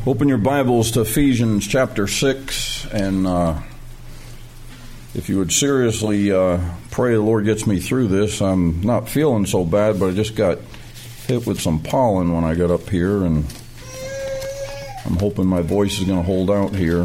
Open your Bibles to Ephesians chapter 6, and if you would seriously pray the Lord gets me through this. I'm not feeling so bad, but I just got hit with some pollen when I got up here, and I'm hoping my voice is going to hold out here.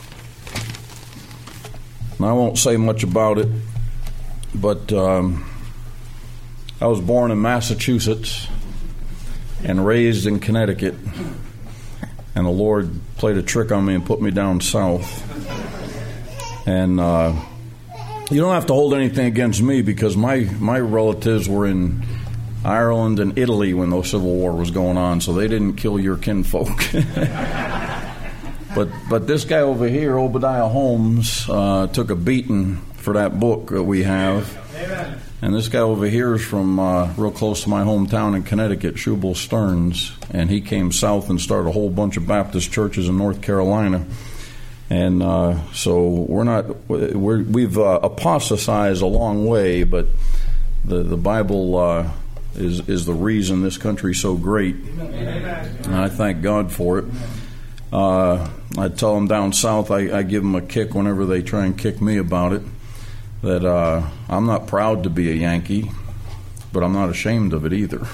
And I won't say much about it, but I was born in Massachusetts and raised in Connecticut. And the Lord played a trick on me and put me down south. And you don't have to hold anything against me, because my relatives were in Ireland and Italy when the Civil War was going on, so they didn't kill your kinfolk. But this guy over here, Obadiah Holmes, took a beating for that book that we have. Amen. And this guy over here is from real close to my hometown in Connecticut, Shubal Stearns, and he came south and started a whole bunch of Baptist churches in North Carolina. And so we've apostatized a long way, but the Bible is the reason this country's so great. Amen. And I thank God for it. I tell them down south, I give them a kick whenever they try and kick me about it, that I'm not proud to be a Yankee, but I'm not ashamed of it either.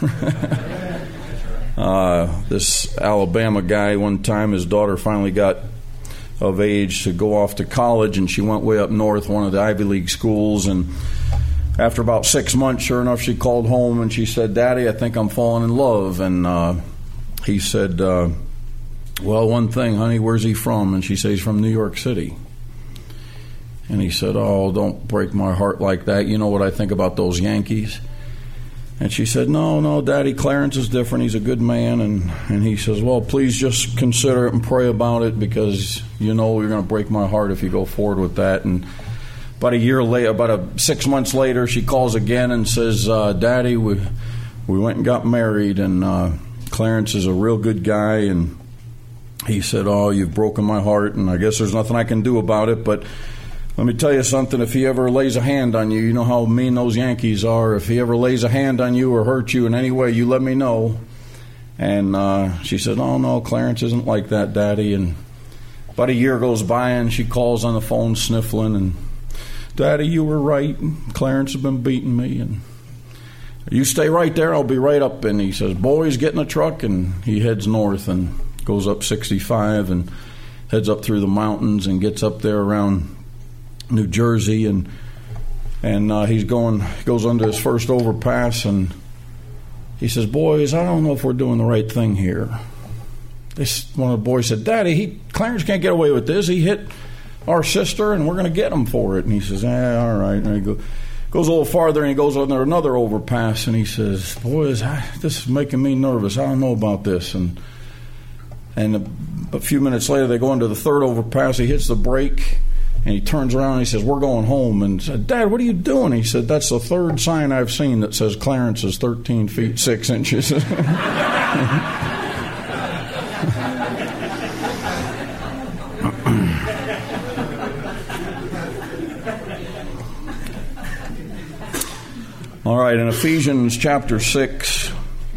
This Alabama guy, one time his daughter finally got of age to go off to college, and she went way up north, one of the Ivy League schools, and after about 6 months, sure enough, she called home and she said, "Daddy, I think I'm falling in love." And he said, "Well, one thing, honey, where's he from?" And she said, "He's from New York City." And he said, "Oh, don't break my heart like that. You know what I think about those Yankees?" And she said, No, Daddy, Clarence is different. He's a good man." And he says, "Well, please just consider it and pray about it, because you know you're going to break my heart if you go forward with that." And about a year later, 6 months later, she calls again and says, "Daddy, we went and got married, and Clarence is a real good guy." And he said, "Oh, you've broken my heart, and I guess there's nothing I can do about it, but let me tell you something. If he ever lays a hand on you, you know how mean those Yankees are. If he ever lays a hand on you or hurts you in any way, you let me know." And she said, "Oh, no, Clarence isn't like that, Daddy." And about a year goes by, and she calls on the phone sniffling, and, "Daddy, you were right. Clarence has been beating me. And you stay right there. I'll be right up." And he says, "Boys, get in a truck." And he heads north and goes up 65 and heads up through the mountains and gets up there around New Jersey, and he goes under his first overpass, and he says, "Boys, I don't know if we're doing the right thing here." One of the boys said, "Daddy, Clarence can't get away with this. He hit our sister, and we're going to get him for it." And he says, "All right." And he goes a little farther, and he goes under another overpass, and he says, "Boys, this is making me nervous. I don't know about this." And a few minutes later, they go into the third overpass. He hits the brake, and he turns around and he says, "We're going home." And said, "Dad, what are you doing?" He said, "That's the third sign I've seen that says Clarence is 13 feet 6 inches. All right, in Ephesians chapter 6,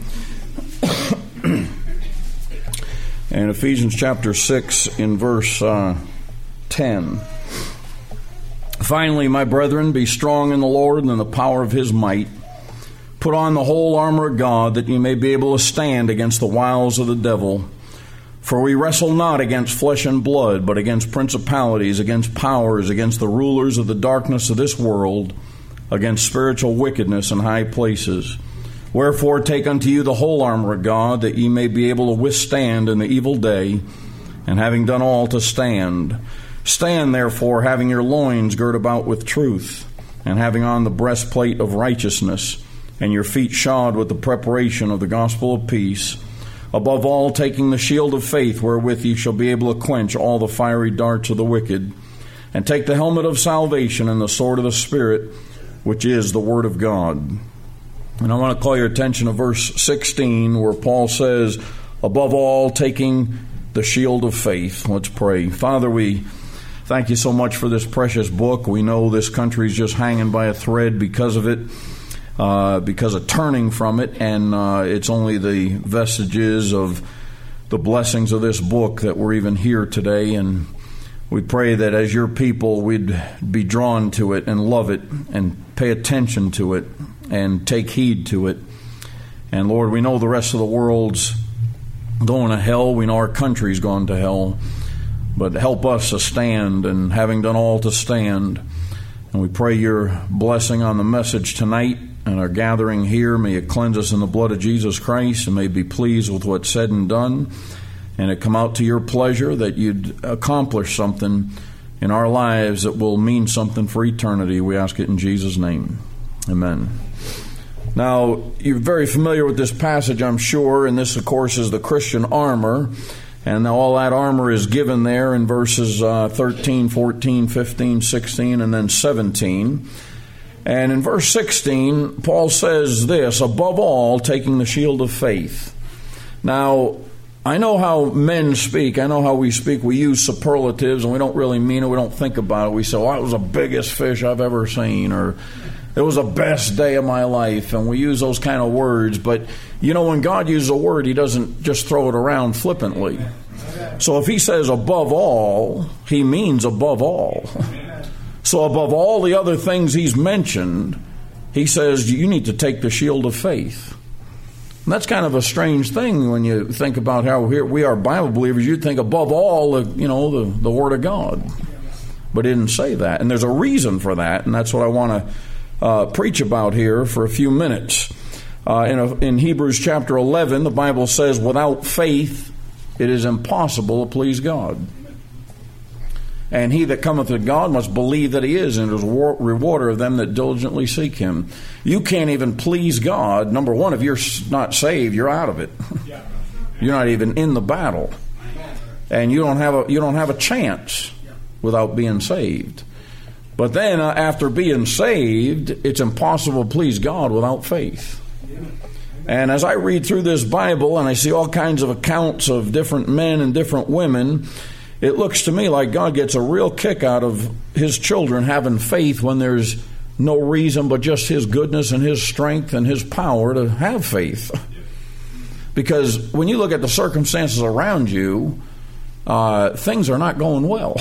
in Ephesians chapter 6 in verse 10, "Finally, my brethren, be strong in the Lord and in the power of his might. Put on the whole armor of God, that ye may be able to stand against the wiles of the devil. For we wrestle not against flesh and blood, but against principalities, against powers, against the rulers of the darkness of this world, against spiritual wickedness in high places. Wherefore take unto you the whole armor of God, that ye may be able to withstand in the evil day, and having done all to stand. Stand therefore, having your loins girt about with truth, and having on the breastplate of righteousness, and your feet shod with the preparation of the gospel of peace. Above all, taking the shield of faith, wherewith ye shall be able to quench all the fiery darts of the wicked. And take the helmet of salvation and the sword of the Spirit, which is the word of God." And I want to call your attention to verse 16, where Paul says, "Above all, taking the shield of faith." Let's pray. Father, we thank you so much for this precious book. We know this country's just hanging by a thread because of it. because of turning from it, and it's only the vestiges of the blessings of this book that we're even here today. And we pray that as your people, we'd be drawn to it and love it and pay attention to it and take heed to it. And Lord, we know the rest of the world's going to hell. We know our country's gone to hell. But help us to stand, and having done all to stand. And we pray your blessing on the message tonight and our gathering here. May it cleanse us in the blood of Jesus Christ, and may be pleased with what's said and done. And it come out to your pleasure that you'd accomplish something in our lives that will mean something for eternity. We ask it in Jesus' name. Amen. Now, you're very familiar with this passage, I'm sure, and this, of course, is the Christian armor. And all that armor is given there in verses 13, 14, 15, 16, and then 17. And in verse 16, Paul says this, above all, taking the shield of faith. Now, I know how men speak. I know how we speak. We use superlatives, and we don't really mean it. We don't think about it. We say, well, that was the biggest fish I've ever seen, or it was the best day of my life. And we use those kind of words. But, you know, when God uses a word, he doesn't just throw it around flippantly. So if he says above all, he means above all. So above all the other things he's mentioned, he says you need to take the shield of faith. And that's kind of a strange thing when you think about how here we are Bible believers. You'd think above all, the Word of God. But he didn't say that. And there's a reason for that, and that's what I want to preach about here for a few minutes. In Hebrews chapter 11, the Bible says, without faith it is impossible to please God. And he that cometh to God must believe that he is, and is a rewarder of them that diligently seek him. You can't even please God. Number one, if you're not saved, you're out of it. You're not even in the battle. And you don't have a chance without being saved. But then after being saved, it's impossible to please God without faith. And as I read through this Bible and I see all kinds of accounts of different men and different women, it looks to me like God gets a real kick out of his children having faith when there's no reason but just his goodness and his strength and his power to have faith. Because when you look at the circumstances around you, things are not going well.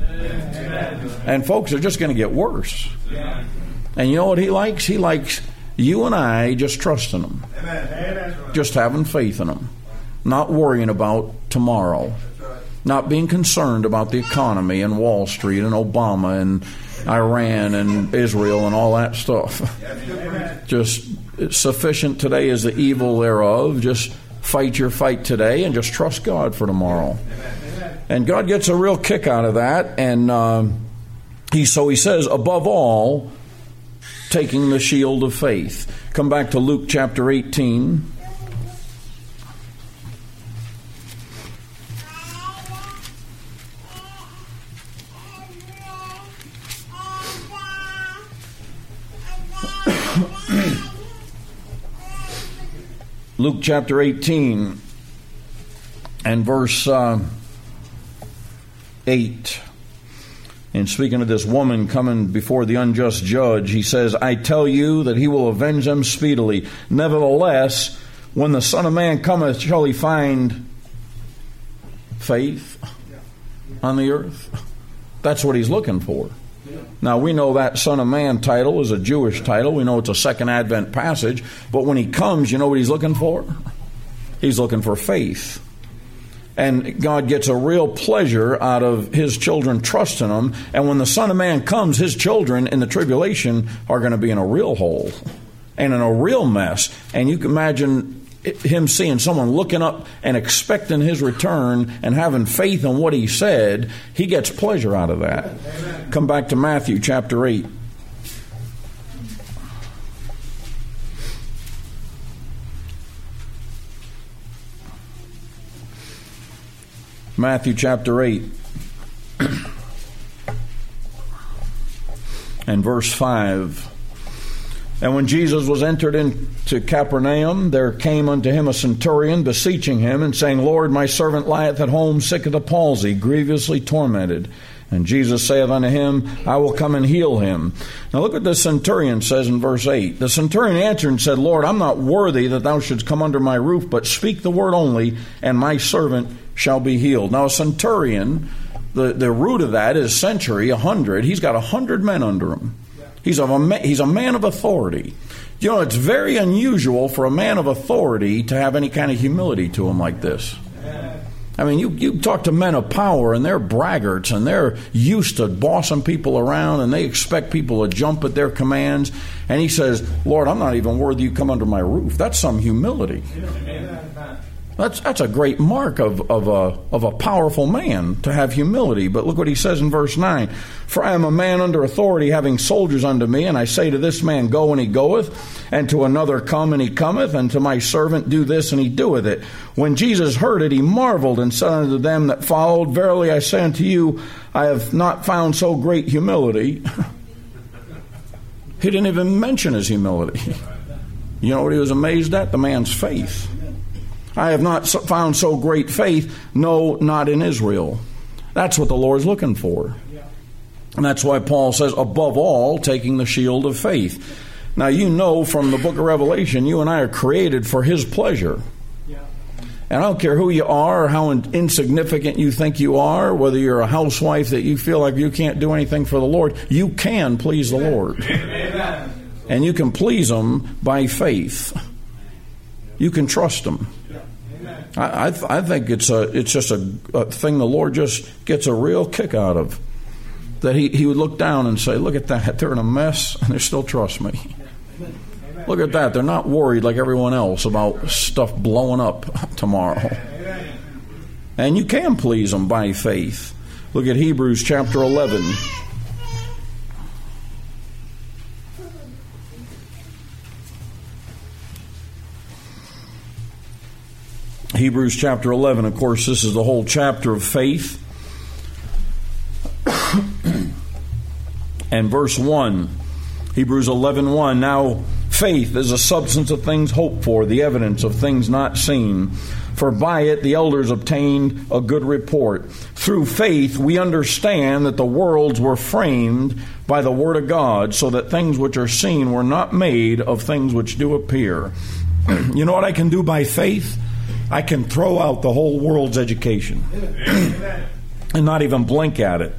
And folks are just going to get worse. And you know what he likes? He likes you and I just trusting him. Just having faith in him. Not worrying about tomorrow. Not being concerned about the economy and Wall Street and Obama and Iran and Israel and all that stuff. Just sufficient today is the evil thereof. Just fight your fight today and just trust God for tomorrow. And God gets a real kick out of that. And he says, above all, taking the shield of faith. Come back to Luke chapter 18. Luke chapter 18 and verse 8. And speaking of this woman coming before the unjust judge, he says, I tell you that he will avenge them speedily. Nevertheless, when the Son of Man cometh, shall he find faith on the earth? That's what he's looking for. Now, we know that Son of Man title is a Jewish title. We know it's a second Advent passage. But when he comes, you know what he's looking for? He's looking for faith. And God gets a real pleasure out of his children trusting him. And when the Son of Man comes, his children in the tribulation are going to be in a real hole and in a real mess. And you can imagine him seeing someone looking up and expecting his return and having faith in what he said. He gets pleasure out of that. Amen. Come back to Matthew chapter 8. Matthew chapter 8 and verse 5. And when Jesus was entered into Capernaum, there came unto him a centurion, beseeching him, and saying, Lord, my servant lieth at home, sick of the palsy, grievously tormented. And Jesus saith unto him, I will come and heal him. Now look what the centurion says in verse 8. The centurion answered and said, Lord, I'm not worthy that thou shouldst come under my roof, but speak the word only, and my servant shall be healed. Now a centurion, the root of that is century, 100. He's got 100 men under him. He's a man of authority. You know, it's very unusual for a man of authority to have any kind of humility to him like this. I mean, you talk to men of power, and they're braggarts, and they're used to bossing people around, and they expect people to jump at their commands. And he says, Lord, I'm not even worthy you come under my roof. That's some humility. That's a great mark of a powerful man, to have humility. But look what he says in verse 9. For I am a man under authority, having soldiers unto me, and I say to this man, go, and he goeth, and to another, come, and he cometh, and to my servant, do this, and he doeth it. When Jesus heard it, he marveled, and said unto them that followed, Verily I say unto you, I have not found so great humility. He didn't even mention his humility. You know what he was amazed at? The man's faith. I have not found so great faith, no, not in Israel. That's what the Lord's looking for. And that's why Paul says, above all, taking the shield of faith. Now, you know from the book of Revelation, you and I are created for His pleasure. And I don't care who you are or how insignificant you think you are, whether you're a housewife that you feel like you can't do anything for the Lord, you can please the Lord. Amen. And you can please Him by faith. You can trust Him. I think it's just a thing the Lord just gets a real kick out of. That he would look down and say, look at that, they're in a mess and they still trust me. Look at that, they're not worried like everyone else about stuff blowing up tomorrow. And you can please them by faith. Look at Hebrews chapter 11. Hebrews chapter 11, of course, this is the whole chapter of faith. And verse 1, Hebrews 11:1, now faith is a substance of things hoped for, the evidence of things not seen. For by it the elders obtained a good report. Through faith we understand that the worlds were framed by the word of God, so that things which are seen were not made of things which do appear. You know what I can do by faith? I can throw out the whole world's education and not even blink at it.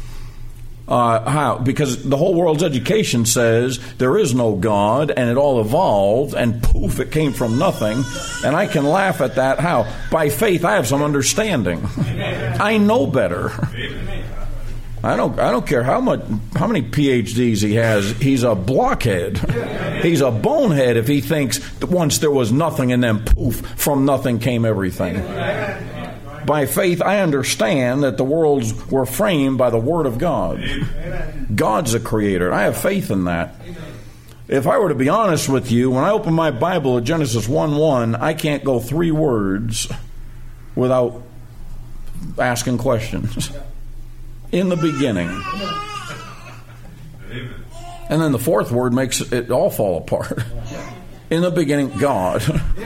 How? Because the whole world's education says there is no God and it all evolved and poof, it came from nothing. And I can laugh at that. How? By faith, I have some understanding. I know better. I don't care how many PhDs he has. He's a blockhead. He's a bonehead if he thinks that once there was nothing and then poof, from nothing came everything. By faith, I understand that the worlds were framed by the Word of God. God's the creator. I have faith in that. If I were to be honest with you, when I open my Bible at Genesis 1:1, I can't go 3 words without asking questions. In the beginning. And then the 4th word makes it all fall apart. In the beginning, God.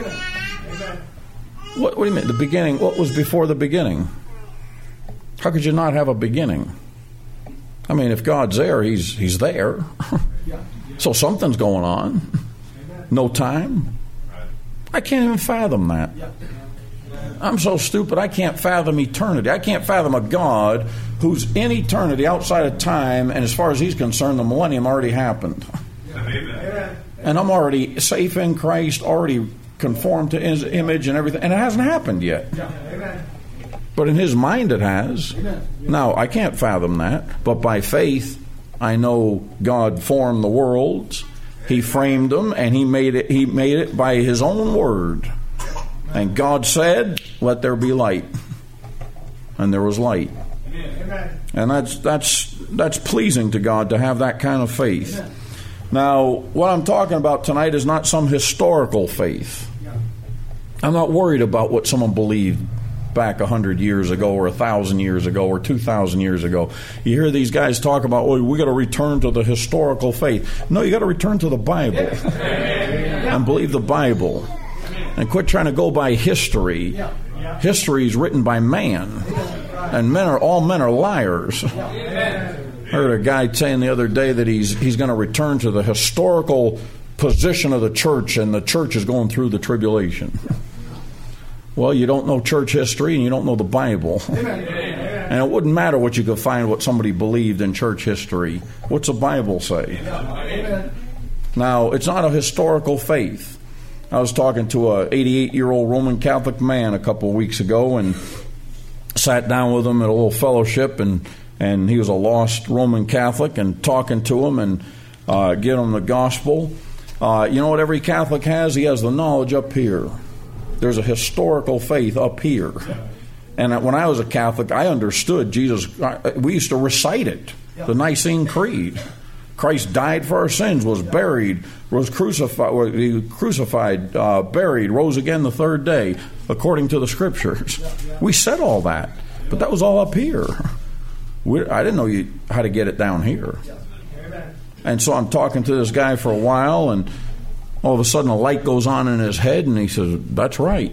What do you mean? The beginning? What was before the beginning? How could you not have a beginning? I mean, if God's there, He's there. So something's going on. No time. I can't even fathom that. I'm so stupid, I can't fathom eternity. I can't fathom a God who's in eternity outside of time, and as far as He's concerned, the millennium already happened. And I'm already safe in Christ, already conformed to His image and everything, and it hasn't happened yet. But in His mind it has. Now, I can't fathom that, but by faith, I know God formed the worlds, He framed them, and He made it by His own word. And God said, let there be light. And there was light. And that's pleasing to God to have that kind of faith. Now, what I'm talking about tonight is not some historical faith. I'm not worried about what someone believed back 100 years ago or 1,000 years ago or 2,000 years ago. You hear these guys talk about, oh, we got to return to the historical faith. No, you got to return to the Bible and believe the Bible. And quit trying to go by history. History is written by man. And all men are liars. I heard a guy saying the other day that he's going to return to the historical position of the church, and the church is going through the tribulation. Well, you don't know church history and you don't know the Bible. And it wouldn't matter what you could find what somebody believed in church history. What's the Bible say? Now, it's not a historical faith. I was talking to a 88-year-old Roman Catholic man a couple of weeks ago and sat down with him at a little fellowship, and he was a lost Roman Catholic, and talking to him and giving him the gospel. You know what every Catholic has? He has the knowledge up here. There's a historical faith up here. And when I was a Catholic, I understood Jesus. We used to recite it, the Nicene Creed. Christ died for our sins, was buried, was crucified, buried, rose again the third day, according to the Scriptures. We said all that, but that was all up here. I didn't know how to get it down here. And so I'm talking to this guy for a while, and all of a sudden a light goes on in his head, and he says, "That's right."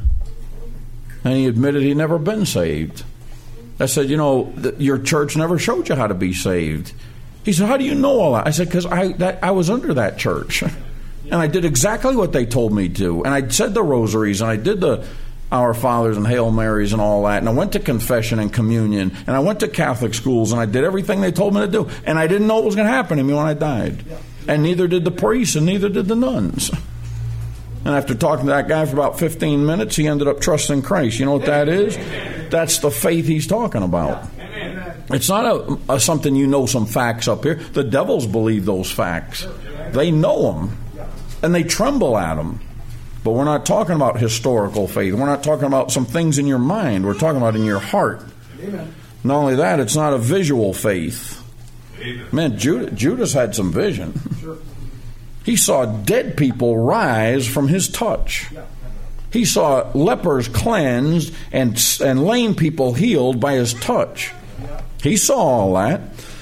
And he admitted he'd never been saved. I said, your church never showed you how to be saved. He said, "How do you know all that?" I said, "Because I was under that church. And I did exactly what they told me to. And I said the rosaries, and I did the Our Fathers and Hail Marys and all that. And I went to confession and communion. And I went to Catholic schools, and I did everything they told me to do. And I didn't know what was going to happen to me when I died. And neither did the priests, and neither did the nuns." And after talking to that guy for about 15 minutes, he ended up trusting Christ. You know what that is? That's the faith he's talking about. It's not something some facts up here. The devils believe those facts. They know them, and they tremble at them. But we're not talking about historical faith. We're not talking about some things in your mind. We're talking about in your heart. Not only that, it's not a visual faith. Man, Judas had some vision. He saw dead people rise from his touch. He saw lepers cleansed and lame people healed by his touch. He saw all that.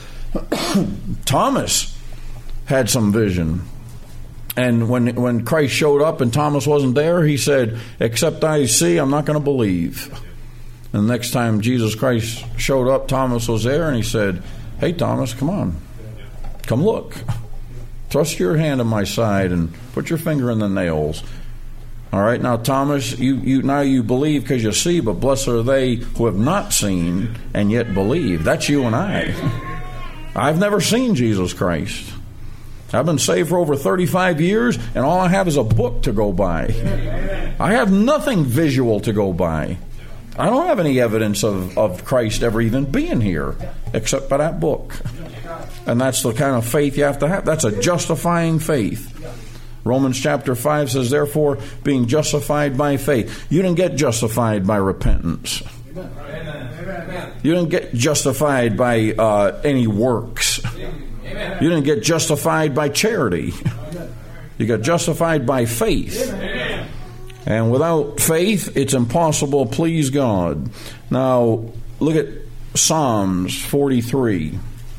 Thomas had some vision. And when Christ showed up and Thomas wasn't there, he said, "Except I see, I'm not going to believe." And the next time Jesus Christ showed up, Thomas was there, and he said, "Hey, Thomas, come on. Come look. Thrust your hand in my side and put your finger in the nails." All right, now Thomas, you believe because you see, but blessed are they who have not seen and yet believe. That's you and I. I've never seen Jesus Christ. I've been saved for over 35 years, and all I have is a book to go by. I have nothing visual to go by. I don't have any evidence of Christ ever even being here, except by that book. And that's the kind of faith you have to have. That's a justifying faith. Romans chapter 5 says, "Therefore, being justified by faith." You didn't get justified by repentance. You didn't get justified by any works. You didn't get justified by charity. You got justified by faith. And without faith, it's impossible to please God. Now, look at Psalms 43.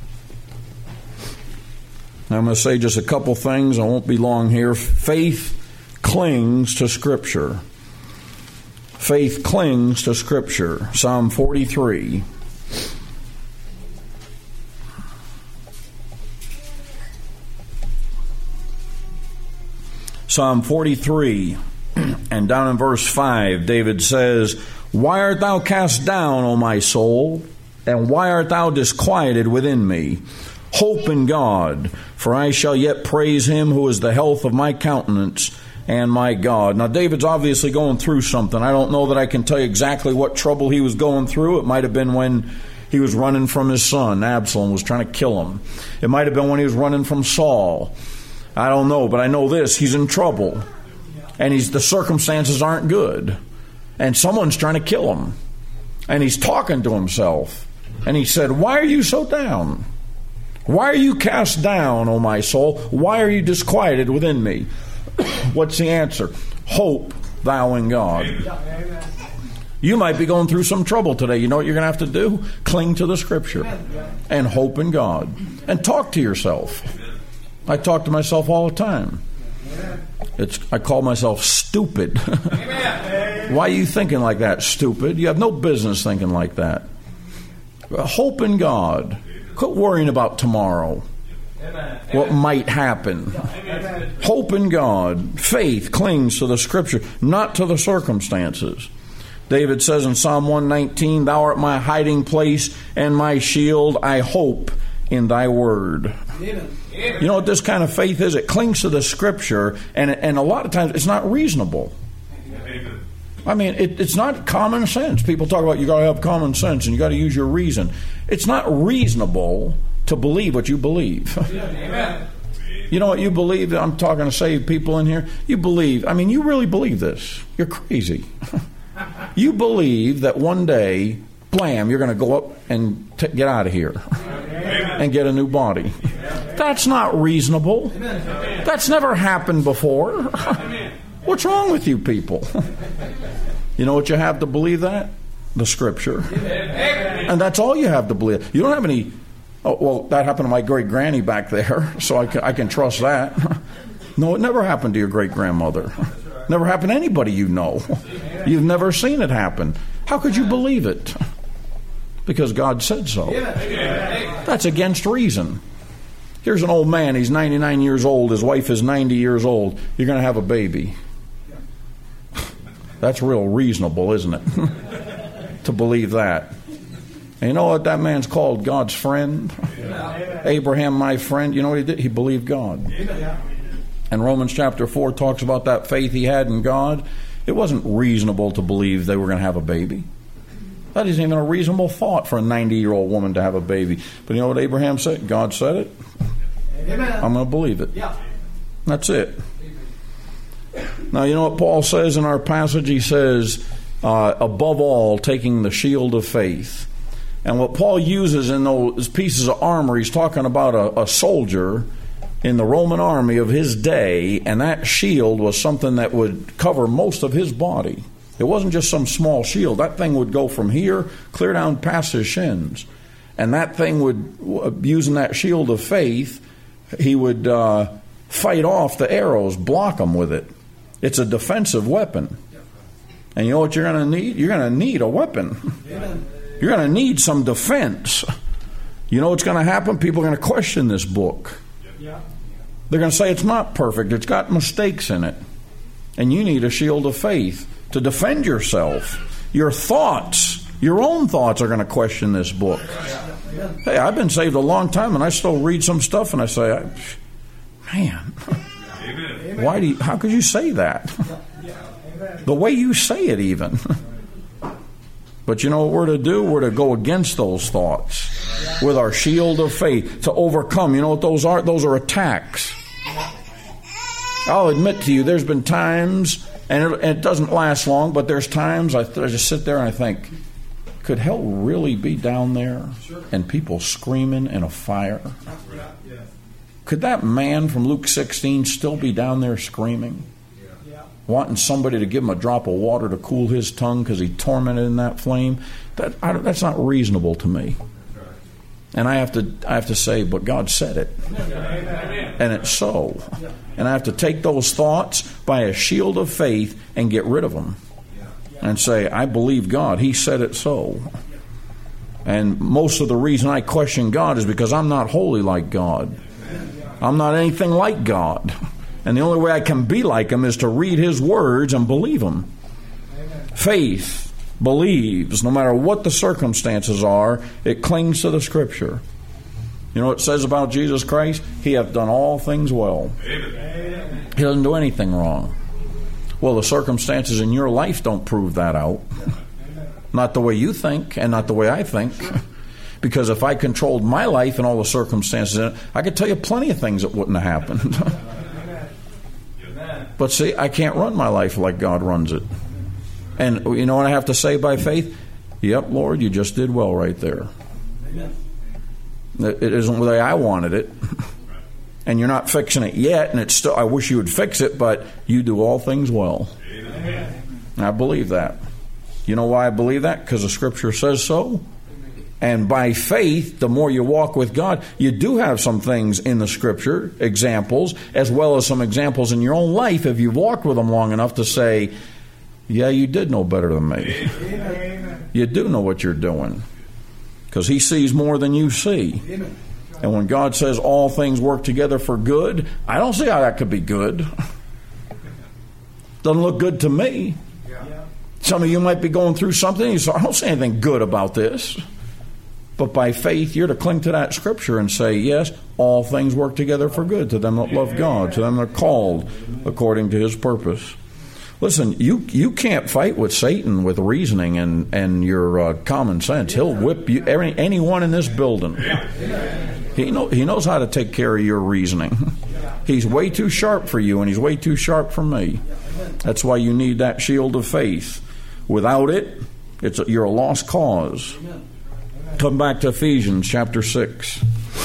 I'm going to say just a couple things. I won't be long here. Faith clings to Scripture. Faith clings to Scripture. Psalm 43. Psalm 43, and down in verse 5, David says, "Why art thou cast down, O my soul? And why art thou disquieted within me? Hope in God, for I shall yet praise him who is the health of my countenance and my God." Now, David's obviously going through something. I don't know that I can tell you exactly what trouble he was going through. It might have been when he was running from his son. Absalom was trying to kill him. It might have been when he was running from Saul. I don't know, but I know this. He's in trouble. And the circumstances aren't good. And someone's trying to kill him. And he's talking to himself. And he said, "Why are you so down? Why are you cast down, O my soul? Why are you disquieted within me?" What's the answer? Hope thou in God. You might be going through some trouble today. You know what you're going to have to do? Cling to the Scripture and hope in God. And talk to yourself. I talk to myself all the time. I call myself stupid. Why are you thinking like that, stupid? You have no business thinking like that. Hope in God. Quit worrying about tomorrow. What might happen. Hope in God. Faith clings to the Scripture, not to the circumstances. David says in Psalm 119, Thou art my hiding place and my shield. I hope in thy word. You know what this kind of faith is? It clings to the Scripture, and a lot of times it's not reasonable. I mean, it's not common sense. People talk about you got to have common sense and you got to use your reason. It's not reasonable to believe what you believe. Amen. You know what you believe? I'm talking to saved people in here. You believe. I mean, you really believe this. You're crazy. You believe that one day, blam, you're going to go up and get out of here and get a new body. That's not reasonable. That's never happened before. What's wrong with you people? You know what you have to believe that? The Scripture. And that's all you have to believe. You don't have any... Oh, well, that happened to my great-granny back there, so I can trust that. No, it never happened to your great-grandmother. Never happened to anybody you know. You've never seen it happen. How could you believe it? Because God said so. That's against reason. Here's an old man. He's 99 years old. His wife is 90 years old. You're going to have a baby. That's real reasonable, isn't it? To believe that. And you know what that man's called? God's friend. Abraham, my friend. You know what he did? He believed God. And Romans chapter 4 talks about that faith he had in God. It wasn't reasonable to believe they were going to have a baby. That isn't even a reasonable thought for a 90-year-old woman to have a baby. But you know what Abraham said? God said it. I'm going to believe it. That's it. Now, you know what Paul says in our passage? He says, above all, taking the shield of faith. And what Paul uses in those pieces of armor, he's talking about a soldier in the Roman army of his day, and that shield was something that would cover most of his body. It wasn't just some small shield. That thing would go from here clear down past his shins. And that thing would, using that shield of faith, he would fight off the arrows, block them with it. It's a defensive weapon. And you know what you're going to need? You're going to need a weapon. You're going to need some defense. You know what's going to happen? People are going to question this book. They're going to say it's not perfect. It's got mistakes in it. And you need a shield of faith to defend yourself. Your thoughts, your own thoughts are going to question this book. Hey, I've been saved a long time and I still read some stuff and I say, man, how could you say that? The way you say it even. But you know what we're to do? We're to go against those thoughts with our shield of faith to overcome. You know what those are? Those are attacks. I'll admit to you, there's been times, and it doesn't last long, but there's times I just sit there and I think, could hell really be down there and people screaming in a fire? Could that man from Luke 16 still be down there screaming? Wanting somebody to give him a drop of water to cool his tongue because he tormented in that flame? That's not reasonable to me. And I have to say, but God said it. And it's so. And I have to take those thoughts by a shield of faith and get rid of them. And say, I believe God. He said it so. And most of the reason I question God is because I'm not holy like God. I'm not anything like God. And the only way I can be like Him is to read His words and believe them. Faith believes, no matter what the circumstances are, it clings to the Scripture. You know what it says about Jesus Christ? He hath done all things well. Amen. He doesn't do anything wrong. Well, the circumstances in your life don't prove that out. Not the way you think and not the way I think. Because if I controlled my life and all the circumstances in it, I could tell you plenty of things that wouldn't have happened. But see, I can't run my life like God runs it. And you know what I have to say by faith? Yep, Lord, you just did well right there. It isn't the way I wanted it. And you're not fixing it yet, and it's still, I wish you would fix it, but you do all things well. Amen. I believe that. You know why I believe that? Because the Scripture says so. And by faith, the more you walk with God, you do have some things in the Scripture, examples, as well as some examples in your own life if you've walked with them long enough to say, yeah, you did know better than me. Amen. You do know what you're doing. because He sees more than you see. Amen. And when God says all things work together for good, I don't see how that could be good. Doesn't look good to me. Some of you might be going through something, you say, I don't see anything good about this. But by faith, you're to cling to that scripture and say, yes, all things work together for good to them that love God, to them that are called according to His purpose. Listen, you can't fight with Satan with reasoning and your common sense. He'll whip you, anyone in this building. He knows how to take care of your reasoning. He's way too sharp for you, and he's way too sharp for me. That's why you need that shield of faith. Without it, you're a lost cause. Come back to Ephesians chapter 6.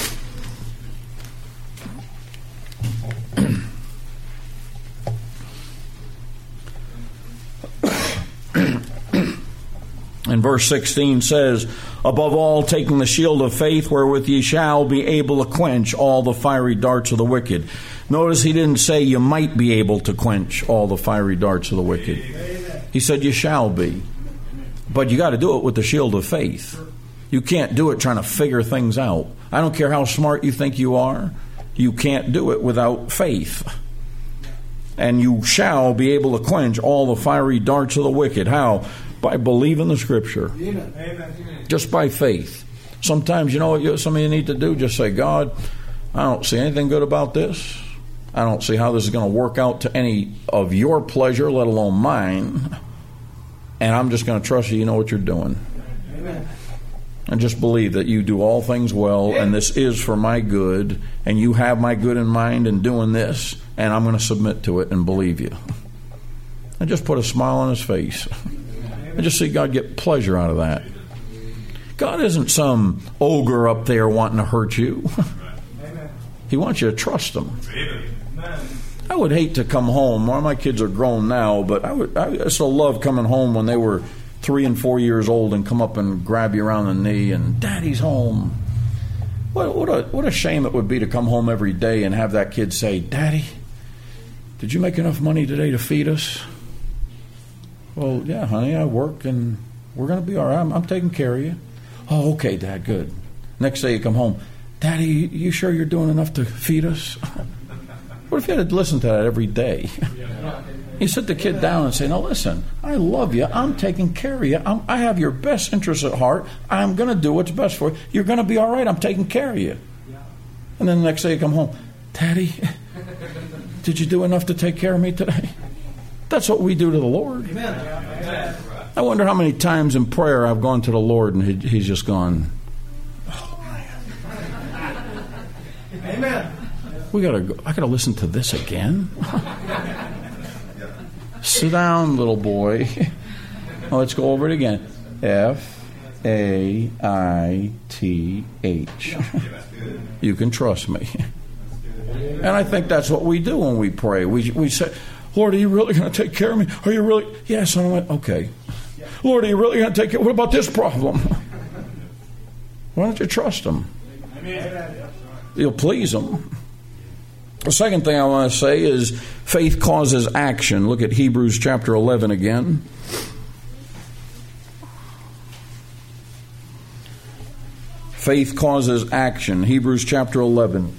And verse 16 says, above all, taking the shield of faith, wherewith ye shall be able to quench all the fiery darts of the wicked. Notice he didn't say you might be able to quench all the fiery darts of the wicked. He said you shall be. But you got to do it with the shield of faith. You can't do it trying to figure things out. I don't care how smart you think you are. You can't do it without faith. And you shall be able to quench all the fiery darts of the wicked. How? By believing the Scripture. Amen. Just by faith. Sometimes, you know what some of you need to do? Just say, God, I don't see anything good about this. I don't see how this is going to work out to any of your pleasure, let alone mine. And I'm just going to trust you know what you're doing. Amen. And just believe that you do all things well, and this is for my good, and you have my good in mind in doing this, and I'm going to submit to it and believe you. And just put a smile on his face. And just see God get pleasure out of that. God isn't some ogre up there wanting to hurt you. He wants you to trust him. I would hate to come home. Well, my kids are grown now, but I still love coming home when they were 3 and 4 years old and come up and grab you around the knee and Daddy's home. What a shame it would be to come home every day and have that kid say, Daddy, did you make enough money today to feed us? Well, yeah, honey, I work and we're going to be all right. I'm taking care of you. Oh, okay, Dad, good. Next day you come home, Daddy, you sure you're doing enough to feed us? What if you had to listen to that every day? You sit the kid down and say, now listen, I love you. I'm taking care of you. I have your best interests at heart. I'm going to do what's best for you. You're going to be all right. I'm taking care of you. And then the next day you come home, Daddy, did you do enough to take care of me today? That's what we do to the Lord. Amen. I wonder how many times in prayer I've gone to the Lord and he's just gone, oh, man. Amen. I gotta listen to this again. Sit down, little boy. Well, let's go over it again. F-A-I-T-H. You can trust me. And I think that's what we do when we pray. We say, Lord, are you really going to take care of me? Are you really? Yes. I'm like, okay. Lord, are you really going to take care? What about this problem? Why don't you trust him? You'll please him. The second thing I want to say is faith causes action. Look at Hebrews chapter 11 again. Faith causes action. Hebrews chapter 11.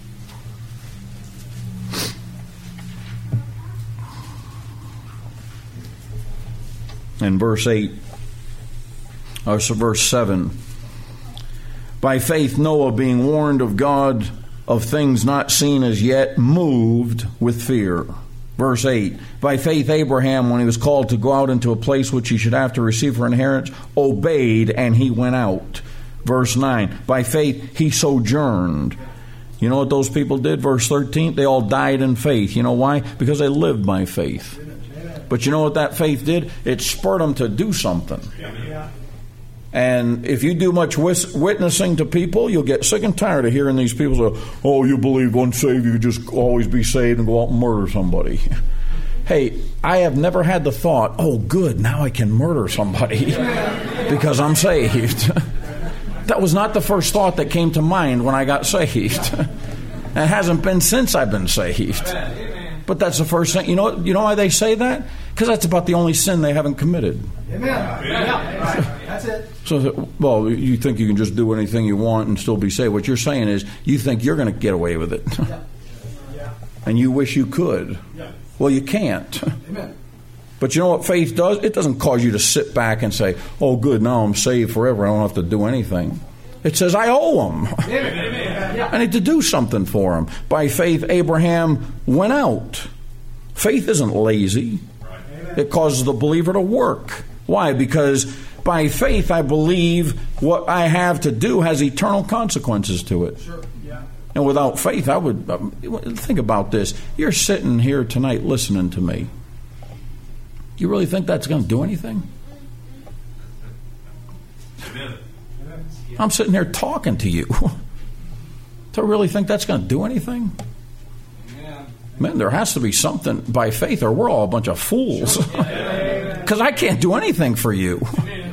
And verse 8, or verse 7. By faith Noah, being warned of God of things not seen as yet, moved with fear. Verse 8. By faith Abraham, when he was called to go out into a place which he should have to receive for inheritance, obeyed, and he went out. Verse 9. By faith he sojourned. You know what those people did? Verse 13. They all died in faith. You know why? Because they lived by faith. But you know what that faith did? It spurred them to do something. And if you do much witnessing to people, you'll get sick and tired of hearing these people say, oh, you believe once saved, you just always be saved and go out and murder somebody. Hey, I have never had the thought, oh, good, now I can murder somebody because I'm saved. That was not the first thought that came to mind when I got saved. And it hasn't been since I've been saved. But that's the first thing. You know why they say that? Because that's about the only sin they haven't committed. Amen. Yeah, that's it. So, well, you think you can just do anything you want and still be saved. What you're saying is you think you're going to get away with it. And you wish you could. Well, you can't. Amen. But you know what faith does? It doesn't cause you to sit back and say, oh, good, now I'm saved forever. I don't have to do anything. It says, I owe him. I need to do something for him. By faith, Abraham went out. Faith isn't lazy. It causes the believer to work. Why? Because by faith, I believe what I have to do has eternal consequences to it. Sure. Yeah. And without faith, I would think about this. You're sitting here tonight listening to me. You really think that's going to do anything? Amen. I'm sitting here talking to you. Do I really think that's going to do anything? Man, there has to be something by faith, or we're all a bunch of fools. Because I can't do anything for you.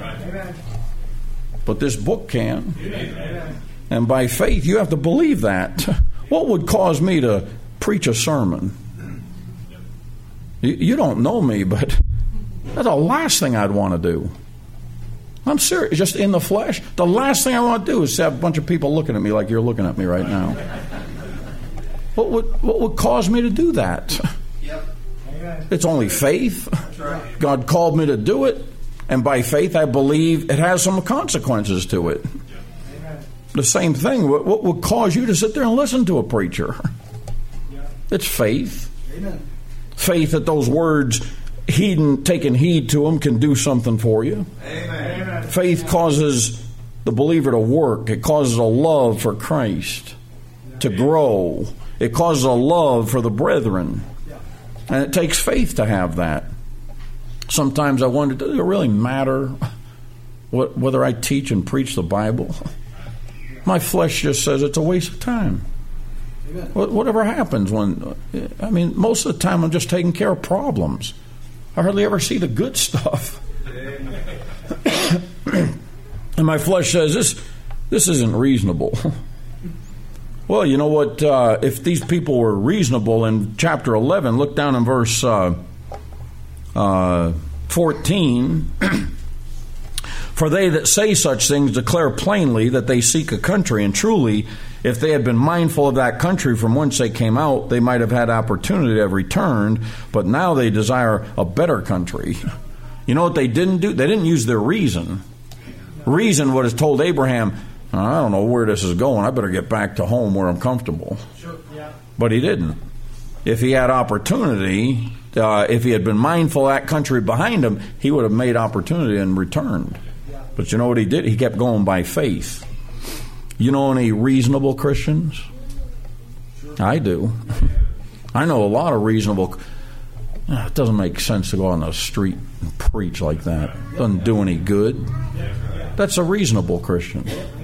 But this book can. And by faith, you have to believe that. What would cause me to preach a sermon? You don't know me, but that's the last thing I'd want to do. I'm serious. Just in the flesh, the last thing I want to do is have a bunch of people looking at me like you're looking at me right now. What would cause me to do that? It's only faith. God called me to do it, and by faith I believe it has some consequences to it. The same thing. What would cause you to sit there and listen to a preacher? It's faith. Faith that those words, taking heed to them, can do something for you. Amen. Faith causes the believer to work. It causes a love for Christ to grow. It causes a love for the brethren. And it takes faith to have that. Sometimes I wonder, does it really matter whether I teach and preach the Bible? My flesh just says it's a waste of time. Whatever happens most of the time I'm just taking care of problems. I hardly ever see the good stuff. And my flesh says, this isn't reasonable. Well, you know what? If these people were reasonable in chapter 11, look down in verse 14. For they that say such things declare plainly that they seek a country, and truly, if they had been mindful of that country from whence they came out, they might have had opportunity to have returned, but now they desire a better country. You know what they didn't do? They didn't use their reason. Reason would have told Abraham, I don't know where this is going. I better get back to home where I'm comfortable. Sure. Yeah. But he didn't. If he had opportunity, if he had been mindful of that country behind him, he would have made opportunity and returned. But you know what he did? He kept going by faith. You know any reasonable Christians? I do. I know a lot of reasonable. It doesn't make sense to go on the street and preach like that. Doesn't do any good. That's a reasonable Christian.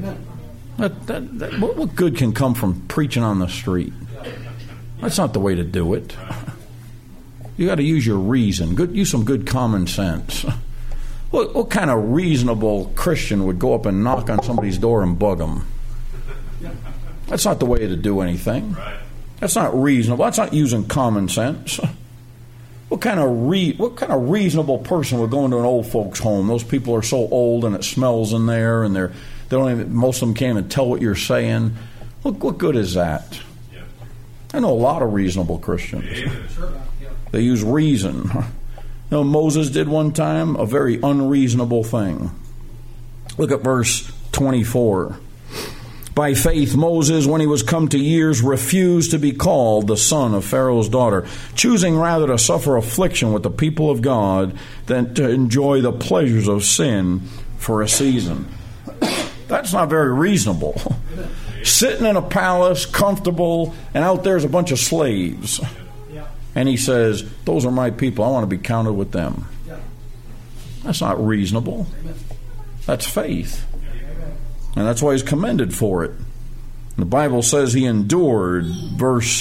What good can come from preaching on the street? That's not the way to do it. You got to use your reason. Use some good common sense. What kind of reasonable Christian would go up and knock on somebody's door and bug them? That's not the way to do anything. That's not reasonable. That's not using common sense. What kind of reasonable person would go into an old folks' home? Those people are so old and it smells in there, and most of them can't even tell what you're saying. What good is that? I know a lot of reasonable Christians. They use reason. You know, Moses did one time a very unreasonable thing. Look at verse 24. By faith, Moses, when he was come to years, refused to be called the son of Pharaoh's daughter, choosing rather to suffer affliction with the people of God than to enjoy the pleasures of sin for a season. That's not very reasonable. Sitting in a palace, comfortable, and out there's a bunch of slaves. And he says, those are my people. I want to be counted with them. That's not reasonable. That's faith. And that's why he's commended for it. The Bible says he endured, verse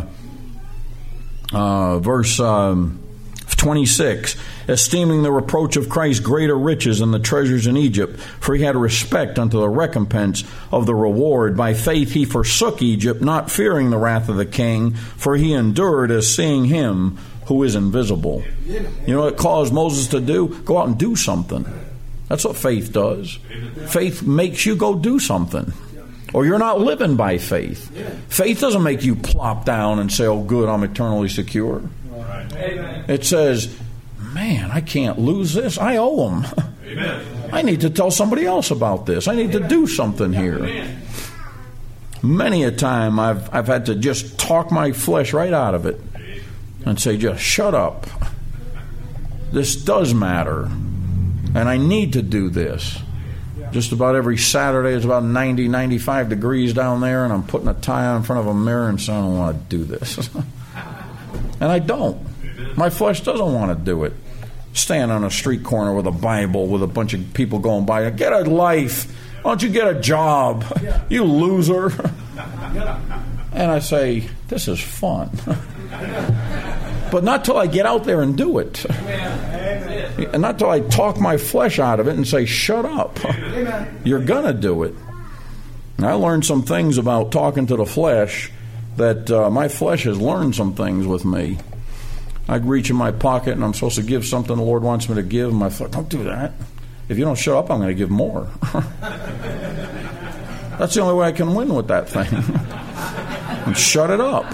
26, esteeming the reproach of Christ greater riches than the treasures in Egypt, for he had respect unto the recompense of the reward. By faith he forsook Egypt, not fearing the wrath of the king, for he endured as seeing him who is invisible. You know what it caused Moses to do? Go out and do something. That's what faith does. Faith makes you go do something. Or you're not living by faith. Faith doesn't make you plop down and say, oh good, I'm eternally secure. It says, man, I can't lose this. I owe them. I need to tell somebody else about this. I need to do something here. Many a time I've had to just talk my flesh right out of it and say, just shut up. This does matter. And I need to do this. Just about every Saturday, it's about 90, 95 degrees down there, and I'm putting a tie on in front of a mirror and saying, I don't want to do this. And I don't. My flesh doesn't want to do it. Stand on a street corner with a Bible with a bunch of people going by. Get a life. Why don't you get a job? You loser. And I say, this is fun. But not till I get out there and do it. And not till I talk my flesh out of it and say, shut up. You're going to do it. And I learned some things about talking to the flesh that my flesh has learned some things with me. I reach in my pocket and I'm supposed to give something the Lord wants me to give. And my flesh, don't do that. If you don't shut up, I'm going to give more. That's the only way I can win with that thing. And shut it up.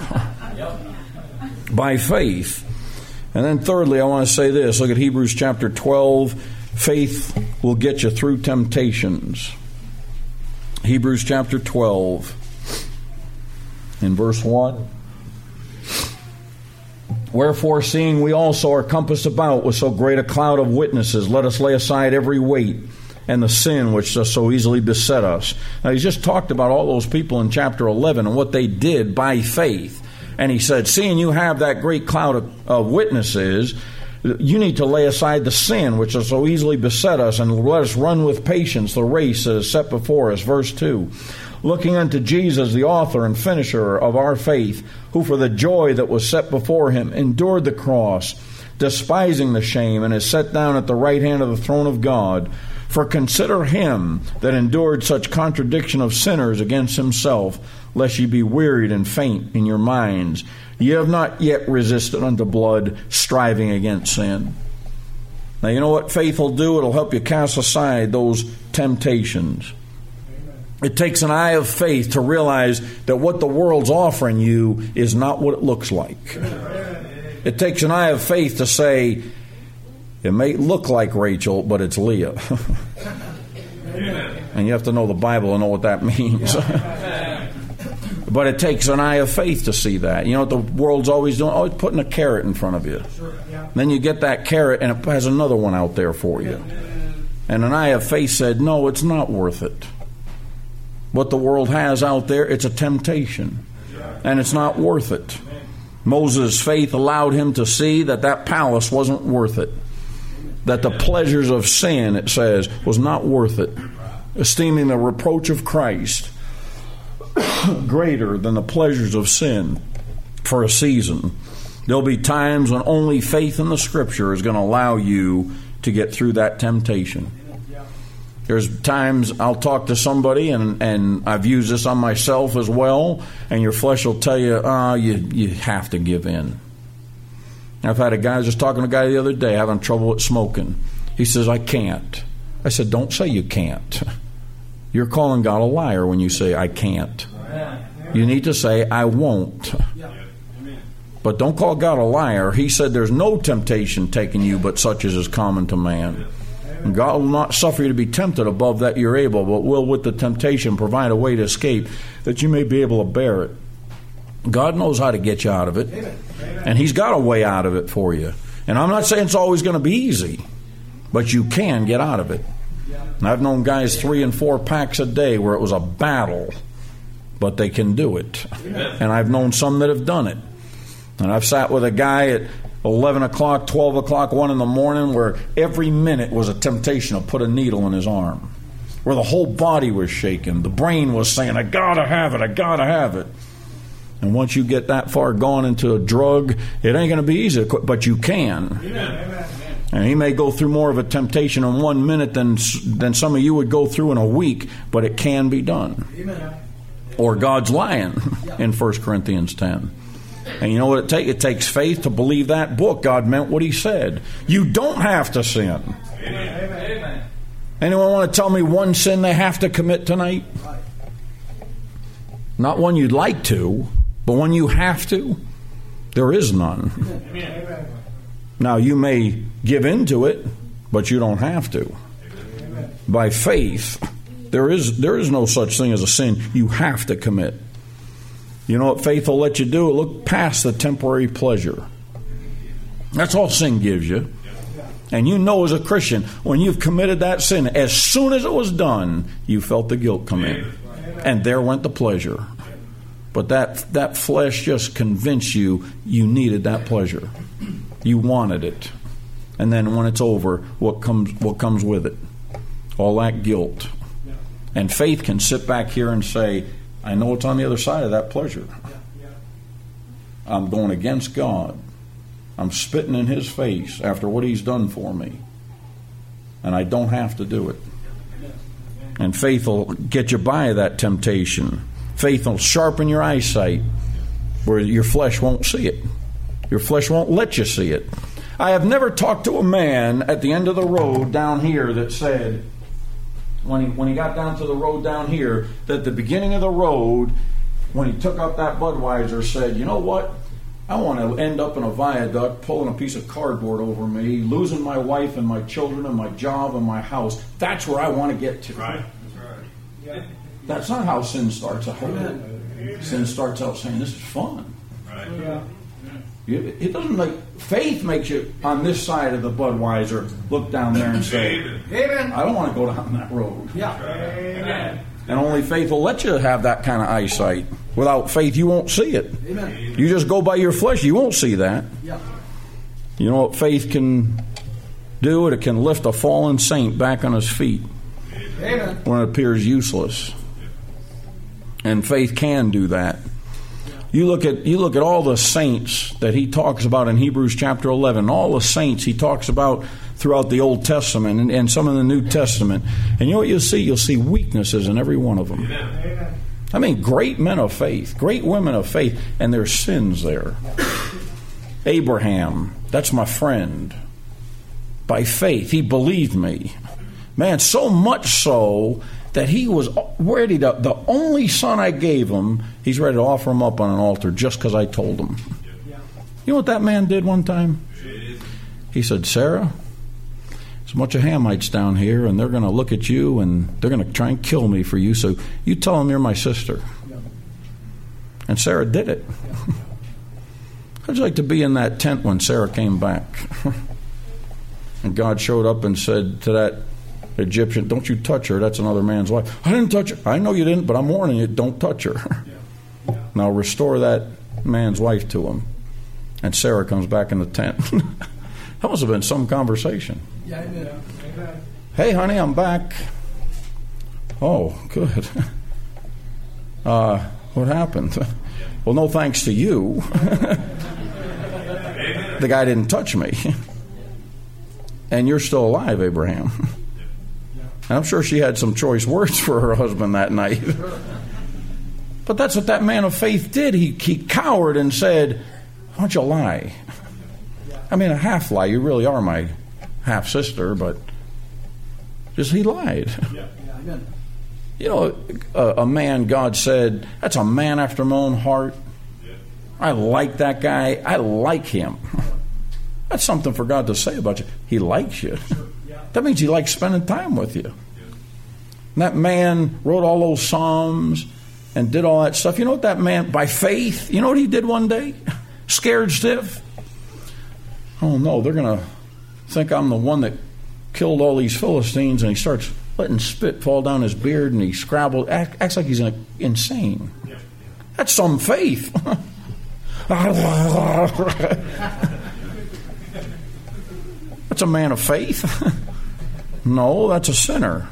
By faith. And then thirdly, I want to say this. Look at Hebrews chapter 12. Faith will get you through temptations. Hebrews chapter 12. In verse 1. Wherefore, seeing we also are compassed about with so great a cloud of witnesses, let us lay aside every weight and the sin which does so easily beset us. Now, he's just talked about all those people in chapter 11 and what they did by faith. And he said, seeing you have that great cloud of witnesses, you need to lay aside the sin which does so easily beset us, and let us run with patience the race that is set before us. Verse 2. Looking unto Jesus, the author and finisher of our faith, who for the joy that was set before him endured the cross, despising the shame, and is set down at the right hand of the throne of God. For consider him that endured such contradiction of sinners against himself, lest ye be wearied and faint in your minds. Ye have not yet resisted unto blood, striving against sin. Now you know what faith will do? It'll help you cast aside those temptations. It takes an eye of faith to realize that what the world's offering you is not what it looks like. It takes an eye of faith to say, it may look like Rachel, but it's Leah. And you have to know the Bible and know what that means. But it takes an eye of faith to see that. You know what the world's always doing? Always putting a carrot in front of you. Then you get that carrot and it has another one out there for you. And an eye of faith said, no, it's not worth it. What the world has out there, it's a temptation. And it's not worth it. Moses' faith allowed him to see that palace wasn't worth it. That the pleasures of sin, it says, was not worth it. Esteeming the reproach of Christ greater than the pleasures of sin for a season. There'll be times when only faith in the Scripture is going to allow you to get through that temptation. There's times I'll talk to somebody, and I've used this on myself as well, and your flesh will tell you, you have to give in. I've had a guy, I was just talking to a guy the other day, having trouble with smoking. He says, I can't. I said, don't say you can't. You're calling God a liar when you say, I can't. You need to say, I won't. But don't call God a liar. He said there's no temptation taking you but such as is common to man. And God will not suffer you to be tempted above that you're able, but will with the temptation provide a way to escape that you may be able to bear it. God knows how to get you out of it. And He's got a way out of it for you. And I'm not saying it's always going to be easy, but you can get out of it. And I've known guys 3 and 4 packs a day where it was a battle, but they can do it. And I've known some that have done it. And I've sat with a guy at 11 o'clock, 12 o'clock, 1 in the morning where every minute was a temptation to put a needle in his arm, where the whole body was shaking. The brain was saying, I gotta have it, I gotta have it. And once you get that far gone into a drug, it ain't going to be easy, but you can. Amen. And he may go through more of a temptation in 1 minute than some of you would go through in a week, but it can be done. Amen. Or God's lying in 1 Corinthians 10. And you know what it takes? It takes faith to believe that book. God meant what He said. You don't have to sin. Amen. Anyone want to tell me one sin they have to commit tonight? Not one you'd like to, but one you have to? There is none. Amen. Now, you may give into it, but you don't have to. Amen. By faith, there is no such thing as a sin you have to commit. You know what faith will let you do? Look past the temporary pleasure. That's all sin gives you. And you know as a Christian, when you've committed that sin, as soon as it was done, you felt the guilt come in. And there went the pleasure. But that flesh just convinced you needed that pleasure. You wanted it. And then when it's over, what comes with it? All that guilt. And faith can sit back here and say, I know it's on the other side of that pleasure. I'm going against God. I'm spitting in His face after what He's done for me. And I don't have to do it. And faith will get you by that temptation. Faith will sharpen your eyesight where your flesh won't see it. Your flesh won't let you see it. I have never talked to a man at the end of the road down here that said, when he got down to the road down here, that the beginning of the road, when he took up that Budweiser, said, you know what? I want to end up in a viaduct, pulling a piece of cardboard over me, losing my wife and my children and my job and my house. That's where I want to get to. Right. That's right. Yeah. That's not how sin starts out. Sin starts out saying, this is fun. Right. Yeah. It doesn't like faith makes you on this side of the Budweiser look down there and say, Amen. I don't want to go down that road. Yeah. Amen. And only faith will let you have that kind of eyesight. Without faith, you won't see it. Amen. You just go by your flesh, you won't see that. Yeah. You know what faith can do? It can lift a fallen saint back on his feet. Amen. When it appears useless. And faith can do that. You look at all the saints that he talks about in Hebrews chapter 11, all the saints he talks about throughout the Old Testament and some of the New Testament. And you know what you'll see? You'll see weaknesses in every one of them. Amen. I mean, great men of faith, great women of faith, and there's sins there. Abraham, that's my friend. By faith, he believed me. Man, so much so that he was ready to, the only son I gave him, he's ready to offer him up on an altar just because I told him. Yeah. You know what that man did one time? He said, Sarah, there's a bunch of Hamites down here, and they're going to look at you, and they're going to try and kill me for you, so you tell them you're my sister. Yeah. And Sarah did it. Yeah. How'd you like to be in that tent when Sarah came back? And God showed up and said to that Egyptian, don't you touch her, that's another man's wife. I didn't touch her. I know you didn't, but I'm warning you, don't touch her. Yeah. Now restore that man's wife to him. And Sarah comes back in the tent. That must have been some conversation. Yeah, amen. Amen. Hey, honey, I'm back. Oh, good. What happened? Well, no thanks to you. The guy didn't touch me. And you're still alive, Abraham. And I'm sure she had some choice words for her husband that night. But that's what that man of faith did. He cowered and said, why don't you lie? I mean, a half lie. You really are my half sister, but just he lied. Yeah, amen. You know, a man, God said, that's a man after my own heart. I like that guy. I like him. That's something for God to say about you. He likes you. That means he likes spending time with you. And that man wrote all those Psalms and did all that stuff. You know what that man, by faith, you know what he did one day? Scared stiff. Oh no, they're going to think I'm the one that killed all these Philistines, and he starts letting spit fall down his beard, and he scrabbled, acts like he's insane. That's some faith. That's a man of faith. No, that's a sinner.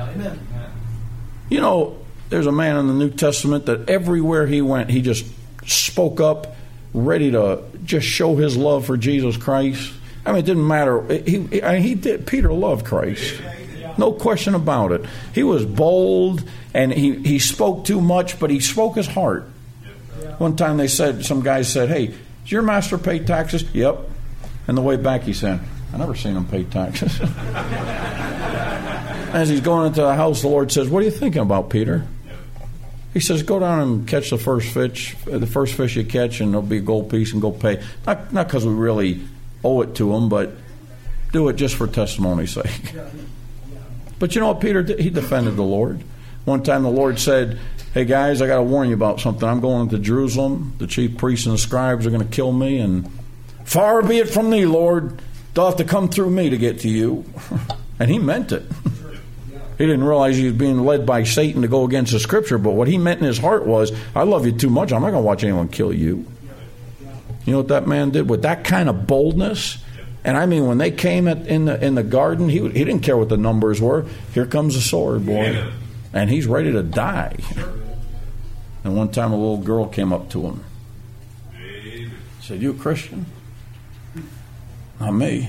You know, there's a man in the New Testament that everywhere he went, he just spoke up, ready to just show his love for Jesus Christ. I mean, it didn't matter. He did. Peter loved Christ. No question about it. He was bold, and he spoke too much, but he spoke his heart. One time some guys said, hey, does your master pay taxes? Yep. And the way back he said, I never seen him pay taxes. As he's going into the house, the Lord says, "What are you thinking about, Peter?" He says, "Go down and catch the first fish you catch, and there'll be a gold piece, and go pay." Not because we really owe it to him, but do it just for testimony's sake. But you know what Peter did? He defended the Lord. One time the Lord said, "Hey guys, I got to warn you about something. I'm going to Jerusalem. The chief priests and the scribes are going to kill me, and far be it from thee, Lord. They'll have to come through me to get to you." And he meant it. He didn't realize he was being led by Satan to go against the Scripture, but what he meant in his heart was, "I love you too much. I'm not going to watch anyone kill you." You know what that man did with that kind of boldness? And I mean, when they came in the garden, he didn't care what the numbers were. Here comes the sword, boy. And he's ready to die. And one time a little girl came up to him. Said, "You a Christian?" "Not me."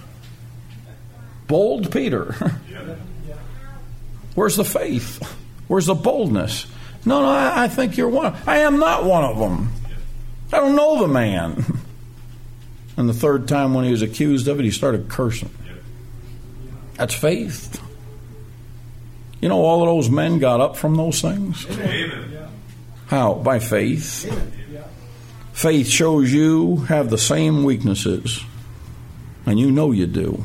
Bold Peter. Where's the faith? Where's the boldness? No, I think you're one. I am not one of them. I don't know the man. And the third time when he was accused of it, he started cursing. That's faith. You know, all of those men got up from those things. Amen. How? By faith. Faith shows you have the same weaknesses. And you know you do.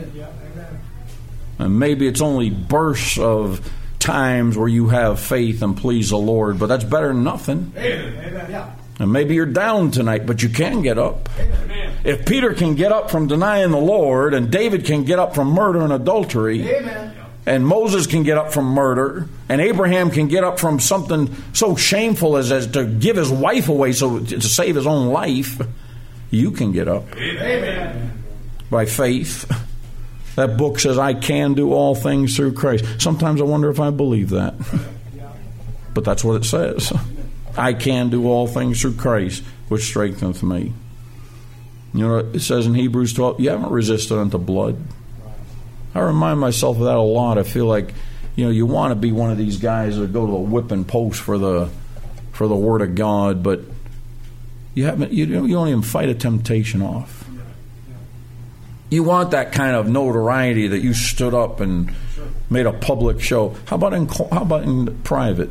And maybe it's only bursts of times where you have faith and please the Lord, but that's better than nothing. Amen. And maybe you're down tonight, but you can get up. Amen. If Peter can get up from denying the Lord, and David can get up from murder and adultery, Amen. and Moses can get up from murder, and Abraham can get up from something so shameful as to give his wife away to save his own life, you can get up. Amen. By faith. That book says, "I can do all things through Christ." Sometimes I wonder if I believe that. But that's what it says. I can do all things through Christ, which strengtheneth me. You know what it says in Hebrews 12? You haven't resisted unto blood. I remind myself of that a lot. I feel like, you want to be one of these guys that go to the whipping post for the Word of God, but you don't even fight a temptation off. You want that kind of notoriety that you stood up and made a public show. How about in private?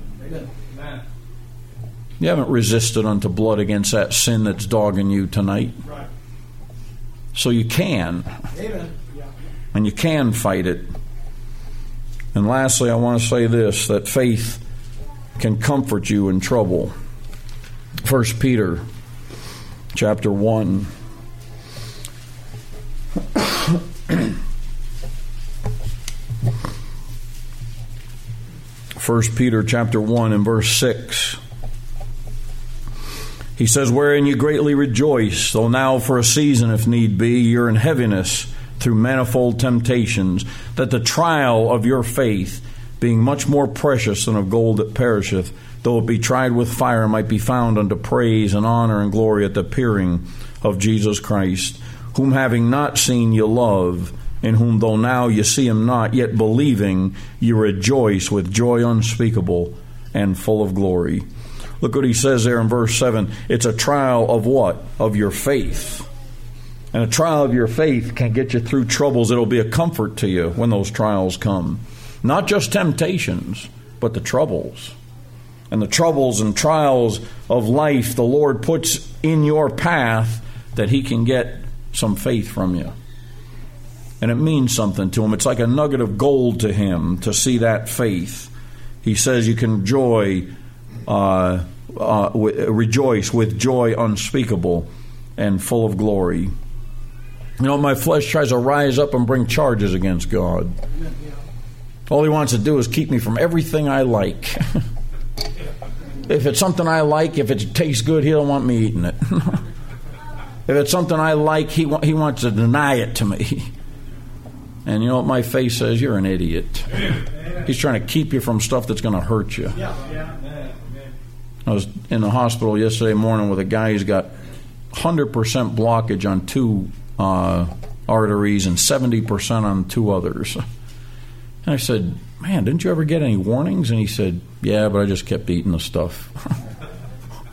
You haven't resisted unto blood against that sin that's dogging you tonight. Right. So you can. Amen. And you can fight it. And lastly, I want to say this, that faith can comfort you in trouble. 1 Peter chapter 1. 1 Peter chapter 1 and verse 6. He says, "Wherein you greatly rejoice, though now for a season, if need be, you're in heaviness through manifold temptations, that the trial of your faith, being much more precious than of gold that perisheth, though it be tried with fire, might be found unto praise and honor and glory at the appearing of Jesus Christ, whom having not seen you love, in whom though now you see him not, yet believing you rejoice with joy unspeakable and full of glory." Look what he says there in verse 7. It's a trial of what? Of your faith. And a trial of your faith can get you through troubles. It'll be a comfort to you when those trials come. Not just temptations, but the troubles. And the troubles and trials of life the Lord puts in your path that He can get some faith from you. And it means something to Him. It's like a nugget of gold to Him to see that faith. He says you can rejoice with joy unspeakable and full of glory. My flesh tries to rise up and bring charges against God. All he wants to do is keep me from everything I like. If it's something I like, if it tastes good, he don't want me eating it. If it's something I like, he wants to deny it to me. And you know what my face says? You're an idiot. He's trying to keep you from stuff that's going to hurt you. I was in the hospital yesterday morning with a guy who's got 100% blockage on two arteries and 70% on two others. And I said, "Man, didn't you ever get any warnings?" And he said, "Yeah, but I just kept eating the stuff."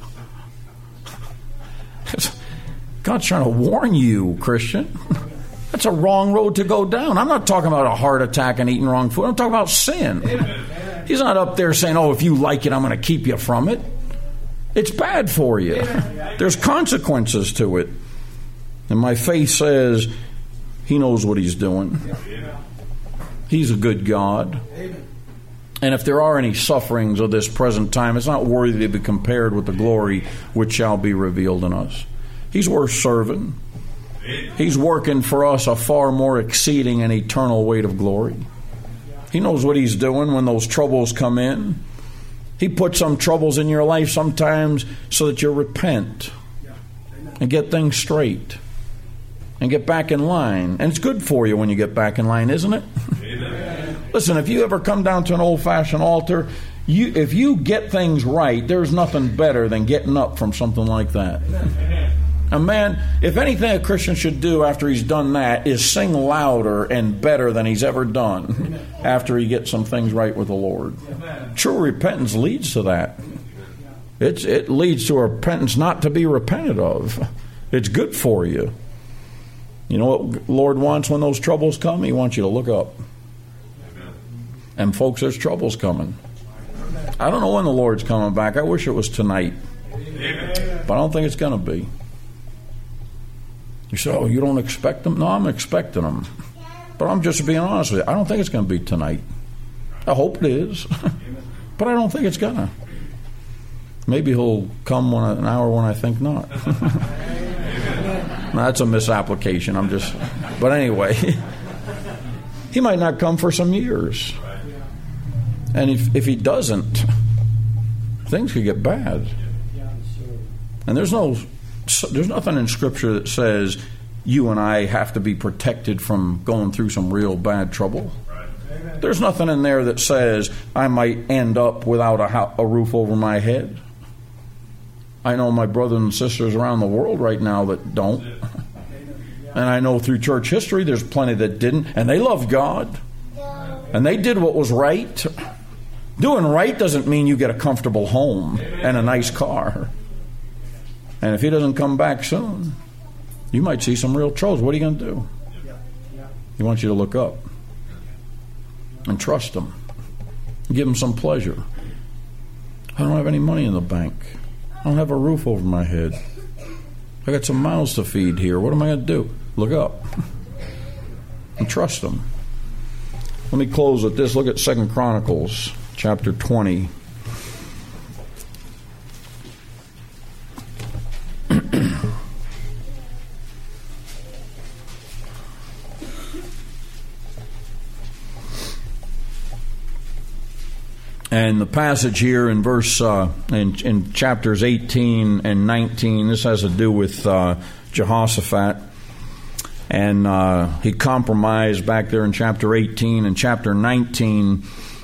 God's trying to warn you, Christian. That's a wrong road to go down. I'm not talking about a heart attack and eating wrong food. I'm talking about sin. He's not up there saying, oh, if you like it, I'm going to keep you from it. It's bad for you. There's consequences to it. And my faith says he knows what he's doing. He's a good God. And if there are any sufferings of this present time, it's not worthy to be compared with the glory which shall be revealed in us. He's worth serving. He's working for us a far more exceeding and eternal weight of glory. He knows what he's doing when those troubles come in. He puts some troubles in your life sometimes so that you repent and get things straight and get back in line. And it's good for you when you get back in line, isn't it? Amen. Listen, if you ever come down to an old-fashioned altar, if you get things right, there's nothing better than getting up from something like that. Amen. And man, if anything a Christian should do after he's done that is sing louder and better than he's ever done after he gets some things right with the Lord. True repentance leads to that. It leads to a repentance not to be repented of. It's good for you. You know what the Lord wants when those troubles come? He wants you to look up. And folks, there's troubles coming. I don't know when the Lord's coming back. I wish it was tonight. But I don't think it's going to be. You say, oh, you don't expect them? No, I'm expecting them. But I'm just being honest with you. I don't think it's going to be tonight. I hope it is. But I don't think it's going to. Maybe he'll come an hour when I think not. That's a misapplication. But anyway, he might not come for some years. And if he doesn't, things could get bad. And there's nothing in Scripture that says you and I have to be protected from going through some real bad trouble. There's nothing in there that says I might end up without a roof over my head. I know my brothers and sisters around the world right now that don't. And I know through church history there's plenty that didn't. And they love God. And they did what was right. Doing right doesn't mean you get a comfortable home and a nice car. And if he doesn't come back soon, you might see some real troubles. What are you going to do? He wants you to look up and trust him. Give him some pleasure. I don't have any money in the bank. I don't have a roof over my head. I got some mouths to feed here. What am I going to do? Look up and trust him. Let me close with this. Look at 2 Chronicles chapter 20. And the passage here in in chapters 18 and 19, this has to do with Jehoshaphat. And he compromised back there in chapter 18. And chapter 19,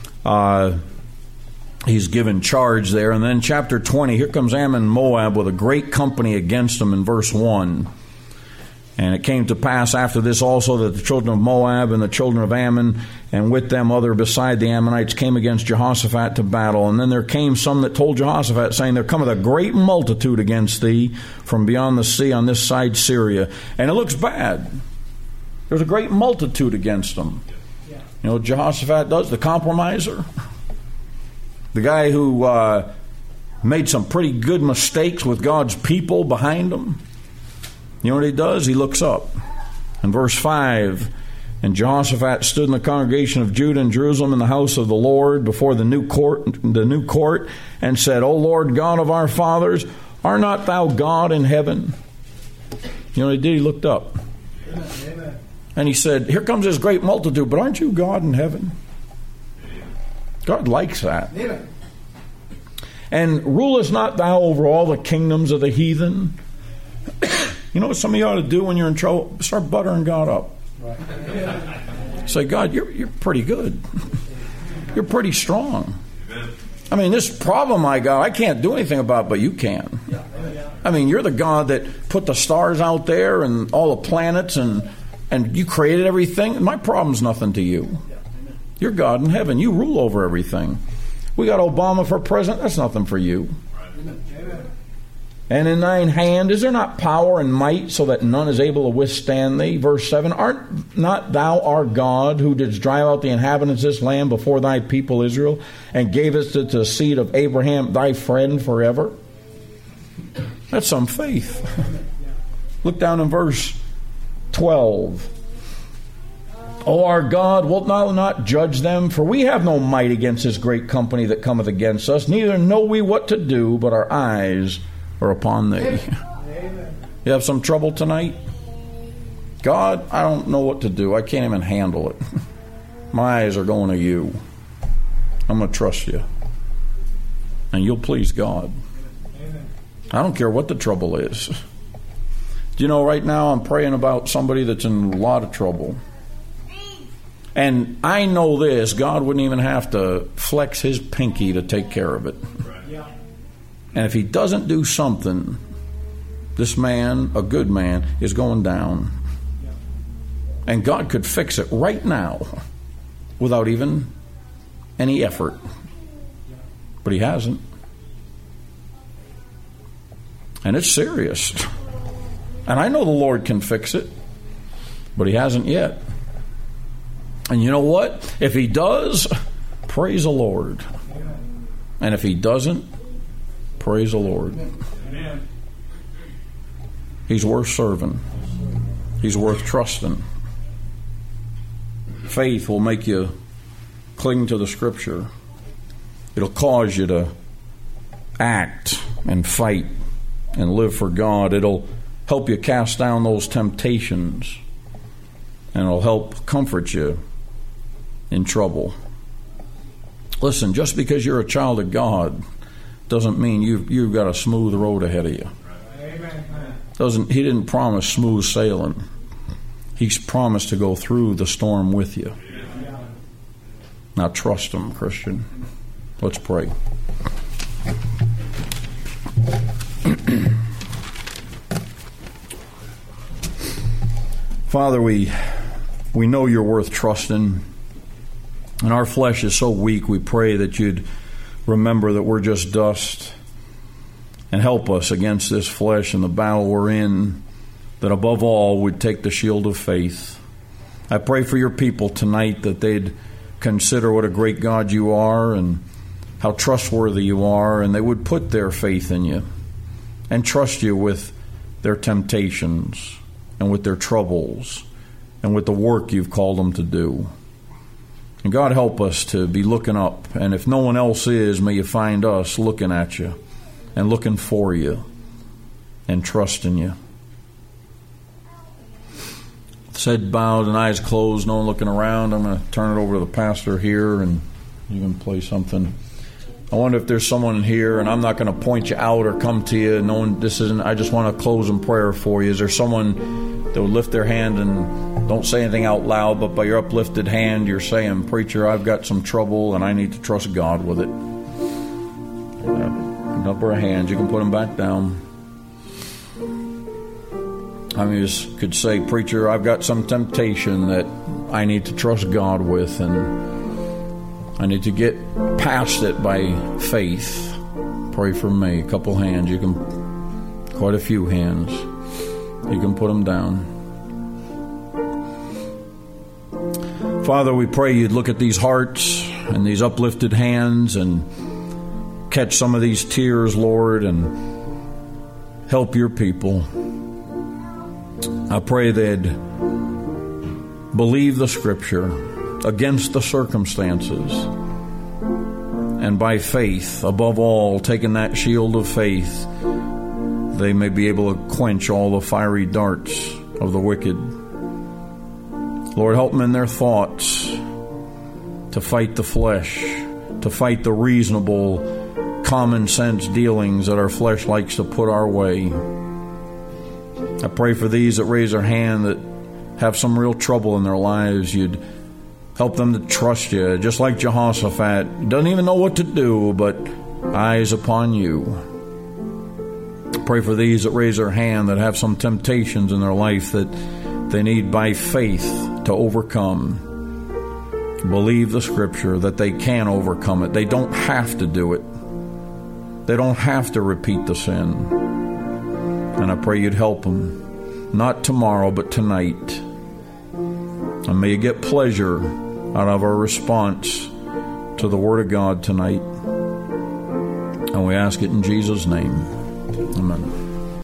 he's given charge there. And then chapter 20, here comes Ammon and Moab with a great company against him in verse 1. And it came to pass after this also that the children of Moab and the children of Ammon, and with them other beside the Ammonites, came against Jehoshaphat to battle. And then there came some that told Jehoshaphat, saying, there cometh a great multitude against thee from beyond the sea on this side Syria. And it looks bad. There's a great multitude against them. You know what Jehoshaphat does? The compromiser. The guy who made some pretty good mistakes with God's people behind him. You know what he does? He looks up. In verse 5, and Jehoshaphat stood in the congregation of Judah and Jerusalem in the house of the Lord before the new court, and said, O Lord God of our fathers, art not thou God in heaven? You know what he did? He looked up. Amen. And he said, here comes this great multitude, but aren't you God in heaven? God likes that. Amen. And rulest not thou over all the kingdoms of the heathen? You know what some of you ought to do when you're in trouble? Start buttering God up. Right. Say, God, you're pretty good. You're pretty strong. I mean, this problem I got, I can't do anything about, but you can. I mean, you're the God that put the stars out there and all the planets, and you created everything. My problem's nothing to you. You're God in heaven. You rule over everything. We got Obama for president. That's nothing for you. And in thine hand is there not power and might, so that none is able to withstand thee? Verse 7, art not thou our God, who didst drive out the inhabitants of this land before thy people Israel, and gavest it to the seed of Abraham, thy friend, forever? That's some faith. Look down in verse 12. O our God, wilt thou not judge them? For we have no might against this great company that cometh against us, neither know we what to do, but our eyes are upon thee. Amen. You have some trouble tonight? God, I don't know what to do. I can't even handle it. My eyes are going to you. I'm going to trust you. And you'll please God. Amen. I don't care what the trouble is. Do you know, right now I'm praying about somebody that's in a lot of trouble. And I know this, God wouldn't even have to flex his pinky to take care of it. Yeah. And if he doesn't do something, this man, a good man, is going down. Yeah. And God could fix it right now without even any effort. But he hasn't. And it's serious. And I know the Lord can fix it, but he hasn't yet. And you know what? If he does, praise the Lord. And if he doesn't, praise the Lord. Amen. He's worth serving. He's worth trusting. Faith will make you cling to the Scripture. It'll cause you to act and fight and live for God. It'll help you cast down those temptations. And it'll help comfort you in trouble. Listen, just because you're a child of God doesn't mean you've got a smooth road ahead of you. Amen. He didn't promise smooth sailing. He's promised to go through the storm with you. Now trust him, Christian. Let's pray. Father, we know you're worth trusting. And our flesh is so weak, we pray that you'd remember that we're just dust and help us against this flesh and the battle we're in, that above all we'd take the shield of faith. I pray for your people tonight that they'd consider what a great God you are and how trustworthy you are, and they would put their faith in you and trust you with their temptations and with their troubles and with the work you've called them to do. And God, help us to be looking up. And if no one else is, may you find us looking at you and looking for you and trusting you. With head bowed and eyes closed, no one looking around, I'm going to turn it over to the pastor here and you can play something. I wonder if there's someone here, and I'm not going to point you out or come to you. No one, this isn't. I just want to close in prayer for you. Is there someone that would lift their hand and don't say anything out loud, but by your uplifted hand, you're saying, "Preacher, I've got some trouble, and I need to trust God with it." Number of hands, you can put them back down. I mean, you could say, "Preacher, I've got some temptation that I need to trust God with, and I need to get past it by faith. Pray for me." A couple hands. You can, quite a few hands. You can put them down. Father, we pray you'd look at these hearts and these uplifted hands and catch some of these tears, Lord, and help your people. I pray they'd believe the Scripture against the circumstances, and by faith, above all, taking that shield of faith, they may be able to quench all the fiery darts of the wicked. Lord, help them in their thoughts to fight the flesh, to fight the reasonable, common sense dealings that our flesh likes to put our way. I pray for these that raise their hand that have some real trouble in their lives. You'd help them to trust you, just like Jehoshaphat. Doesn't even know what to do, but eyes upon you. Pray for these that raise their hand that have some temptations in their life that they need by faith to overcome. Believe the Scripture that they can overcome it. They don't have to do it. They don't have to repeat the sin. And I pray you'd help them. Not tomorrow, but tonight. And may you get pleasure out of our response to the Word of God tonight. And we ask it in Jesus' name. Amen.